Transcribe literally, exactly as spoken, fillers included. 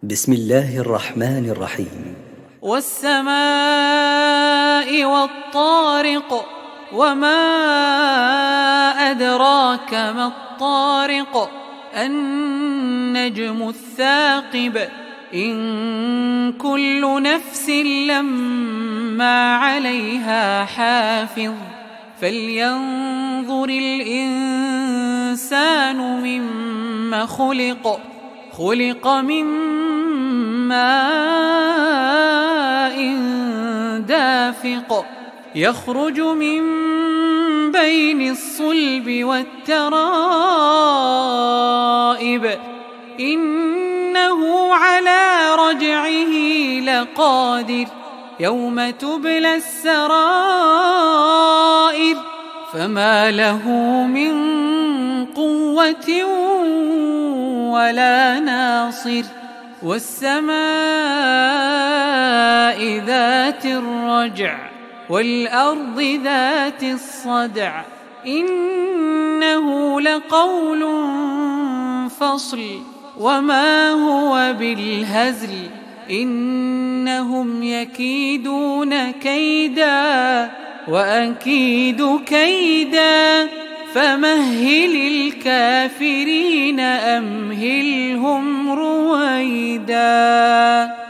بسم الله الرحمن الرحيم. والسماء والطارق، وما أدراك ما الطارق، النجم الثاقب، إن كل نفس لما عليها حافظ، فلينظر الإنسان مما خلق خلق من ماء دافق، يخرج من بين الصلب والترائب، إنه على رجعه لقادر، يوم تبلى السرائر، فما له من قوة ولا ناصر. والسماء ذات الرجع، والأرض ذات الصدع، إنه لقول فصل، وما هو بالهزل، إنهم يكيدون كيدا وأكيد كيدا، فمهل الكافرين أمهلهم رويدا.